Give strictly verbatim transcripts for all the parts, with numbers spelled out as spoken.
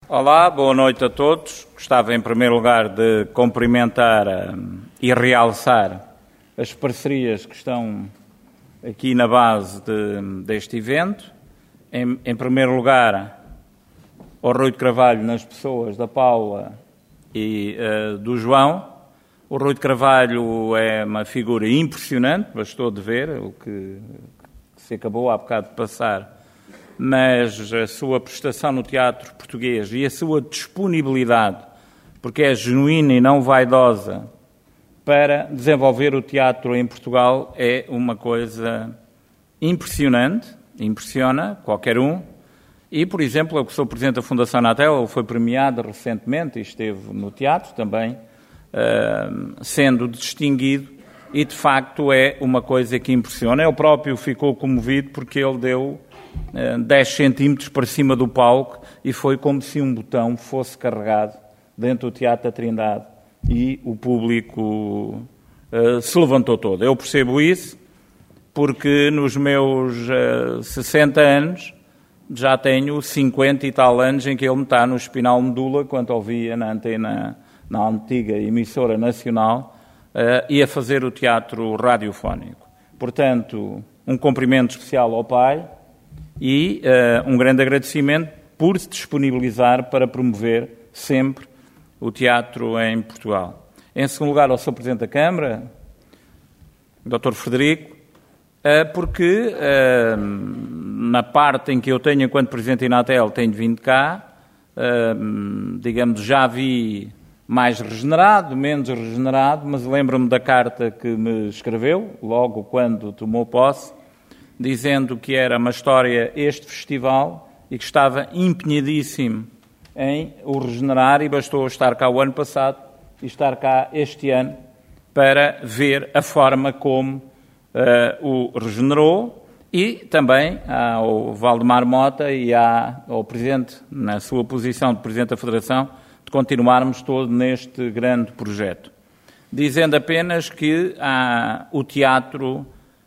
Olá, boa noite a todos. Gostava, em primeiro lugar, de cumprimentar um, e realçar as parcerias que estão aqui na base de, deste evento. Em, em primeiro lugar, ao Rui de Carvalho, nas pessoas da Paula e uh, do João. O Rui de Carvalho é uma figura impressionante, bastou de ver o que, que se acabou há bocado de passar, mas a sua prestação no teatro português e a sua disponibilidade, porque é genuína e não vaidosa, para desenvolver o teatro em Portugal é uma coisa impressionante, impressiona qualquer um. E, por exemplo, eu que sou Presidente da Fundação Inatel, foi premiado recentemente e esteve no teatro também, uh, sendo distinguido, e de facto é uma coisa que impressiona. Ele próprio ficou comovido porque ele deu uh, dez centímetros para cima do palco e foi como se um botão fosse carregado dentro do Teatro da Trindade e o público uh, se levantou todo. Eu percebo isso porque nos meus uh, sessenta anos já tenho cinquenta e tal anos em que ele me está no espinal medula, quando ouvia na antena, na antiga emissora nacional, uh, e a fazer o teatro radiofónico. Portanto, um cumprimento especial ao pai e uh, um grande agradecimento por se disponibilizar para promover sempre o teatro em Portugal. Em segundo lugar, ao seu Presidente da Câmara, doutor Frederico, porque na parte em que eu tenho enquanto Presidente da Inatel tenho vindo cá, digamos, já vi mais regenerado, menos regenerado, mas lembro-me da carta que me escreveu, logo quando tomou posse, dizendo que era uma história este festival e que estava empenhadíssimo em o regenerar e bastou estar cá o ano passado e estar cá este ano para ver a forma como uh, o regenerou e também ao Valdemar Mota e à, ao Presidente, na sua posição de Presidente da Federação, de continuarmos todo neste grande projeto. Dizendo apenas que ah, o teatro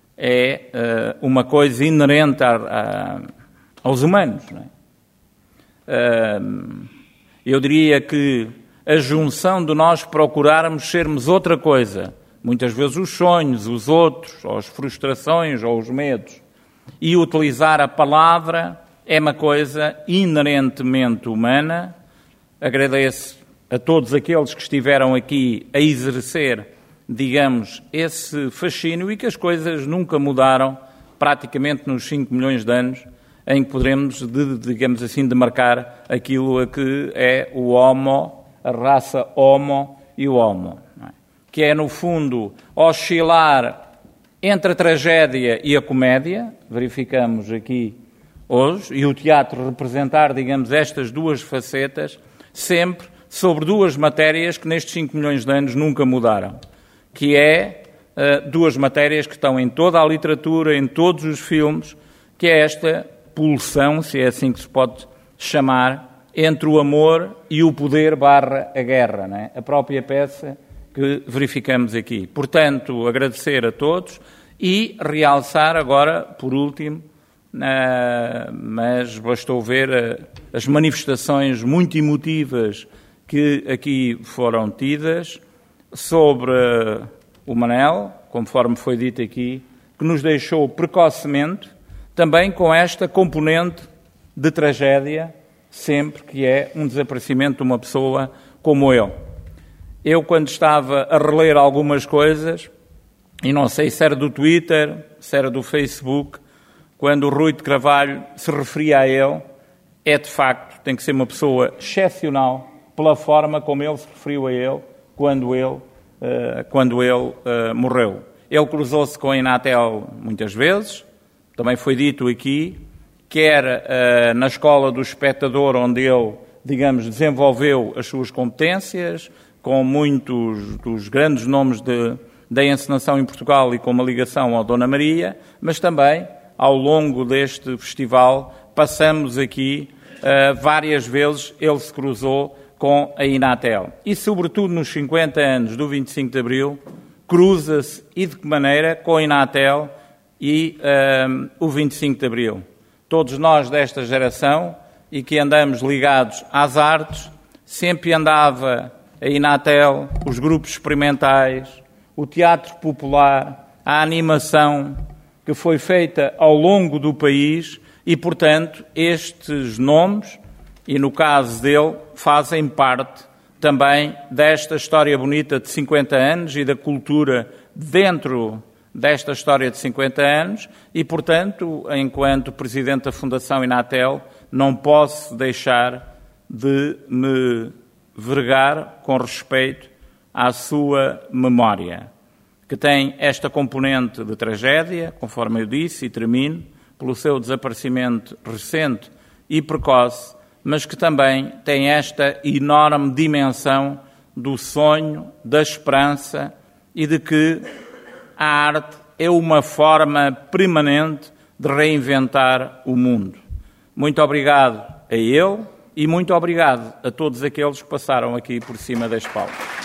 é uh, uma coisa inerente a, a, aos humanos, não é? Eu diria que a junção de nós procurarmos sermos outra coisa, muitas vezes os sonhos, os outros, ou as frustrações, ou os medos, e utilizar a palavra é uma coisa inerentemente humana. Agradeço a todos aqueles que estiveram aqui a exercer, digamos, esse fascínio e que as coisas nunca mudaram praticamente nos cinco milhões de anos em que poderemos, de, digamos assim, demarcar aquilo a que é o homo, a raça homo e o homo, não é? Que é, no fundo, oscilar entre a tragédia e a comédia, verificamos aqui hoje, e o teatro representar, digamos, estas duas facetas, sempre sobre duas matérias que nestes cinco milhões de anos nunca mudaram, que é uh, duas matérias que estão em toda a literatura, em todos os filmes, que é esta pulsão, se é assim que se pode chamar, entre o amor e o poder barra a guerra, não é? A própria peça que verificamos aqui. Portanto, agradecer a todos e realçar agora, por último, uh, mas bastou ver uh, as manifestações muito emotivas que aqui foram tidas sobre uh, o Manel, conforme foi dito aqui, que nos deixou precocemente, também com esta componente de tragédia, sempre que é um desaparecimento de uma pessoa como eu. Eu, quando estava a reler algumas coisas, e não sei se era do Twitter, se era do Facebook, quando o Rui de Carvalho se referia a ele, é de facto, tem que ser uma pessoa excepcional pela forma como ele se referiu a ele quando ele, uh, quando ele uh, morreu. Ele cruzou-se com a Inatel muitas vezes, também foi dito aqui, quer uh, na escola do espectador, onde ele, digamos, desenvolveu as suas competências, com muitos dos grandes nomes de, da encenação em Portugal e com uma ligação ao Dona Maria, mas também, ao longo deste festival, passamos aqui uh, várias vezes, ele se cruzou com a Inatel. E, sobretudo, nos cinquenta anos do vinte e cinco de Abril, cruza-se, e de que maneira, com a Inatel e uh, o vinte e cinco de Abril. Todos nós desta geração e que andamos ligados às artes, sempre andava a Inatel, os grupos experimentais, o teatro popular, a animação que foi feita ao longo do país e, portanto, estes nomes, e no caso dele, fazem parte também desta história bonita de cinquenta anos e da cultura dentro desta história de cinquenta anos e, portanto, enquanto Presidente da Fundação Inatel, não posso deixar de me vergar com respeito à sua memória, que tem esta componente de tragédia, conforme eu disse, e termino, pelo seu desaparecimento recente e precoce, mas que também tem esta enorme dimensão do sonho, da esperança e de que a arte é uma forma permanente de reinventar o mundo. Muito obrigado a ele e muito obrigado a todos aqueles que passaram aqui por cima deste palco.